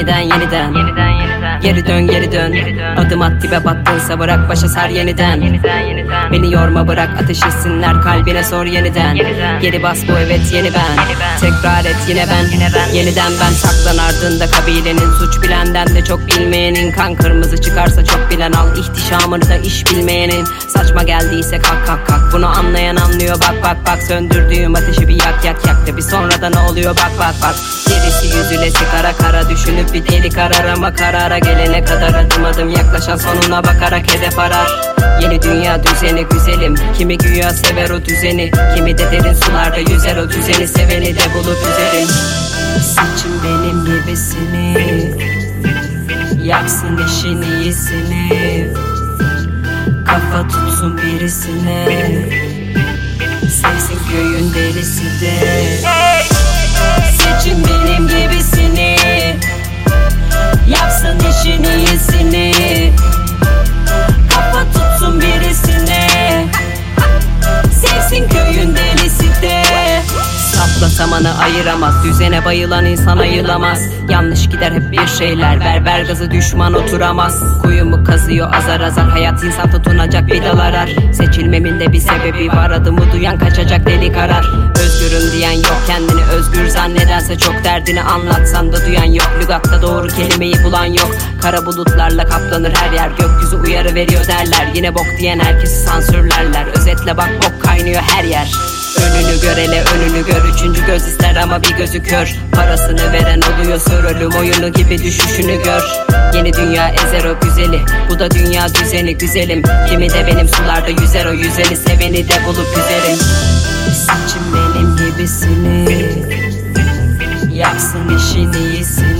yeniden Geri dön Adım at dibe battınsa bırak başa sar yeniden Beni yorma bırak ateş etsinler kalbine sor yeniden Geri bas bu evet yeni ben Tekrar et yine ben Yeniden ben saklan ardında kabilenin Suç bilenden de çok bilmeyenin Kan kırmızı çıkarsa çok bilen al İhtişamını da iş bilmeyenin Saçma geldiyse kalk Bunu anlayan anlıyor bak Söndürdüğüm ateşi bir yak da bir sonra da ne oluyor bak Gerisi yüzülesi kara düşünüp bir delik arar ama karara gelene kadar adım yaklaşan sonuna bakarak hedef arar. Yeni dünya düzeni güzelim, kimi güya sever o düzeni, kimi de derin sularda yüzer o düzeni, seveni de bulup üzerim. Seçin benim gibisini, yapsın işin iyisini, kafa tutsun birisine, sevsin köyün delisi de. Seçin benim gibisini, yapsın işin iyisini, kafa tutsun birisine, sevsin köyün delisi de. Sapla samanı ayıramaz, düzene bayılan insan ayılamaz. Yanlış gider hep bir şeyler, ver gazı düşman oturamaz. Kuyumu kazıyor azar hayat, insan tutunacak bir dal arar. Seçilmemin de bir sebebi var, adımı duyan kaçacak delik arar. Özgürüm diyen yok, kendini özgür zannederse çok, derdini anlatsan da duyan yok. Lügatta doğru kelimeyi bulan yok, kara bulutlarla kaplanır her yer. Gökyüzü uyarı veriyor derler, yine bok diyen herkesi sansürlerler. Özetle bak bok kaynıyor her yer. Önünü gör hele önünü gör, üçüncü göz ister ama bir gözü kör. Parasını veren oluyor sör, ölüm oyunu gibi düşüşünü gör. Yeni dünya ezer o güzeli, bu da dünya düzeni güzelim. Kimi de benim sularda yüzer o yüzeni, seveni de bulup üzerim. Seçin benim gibisini, yapsın işin iyisini,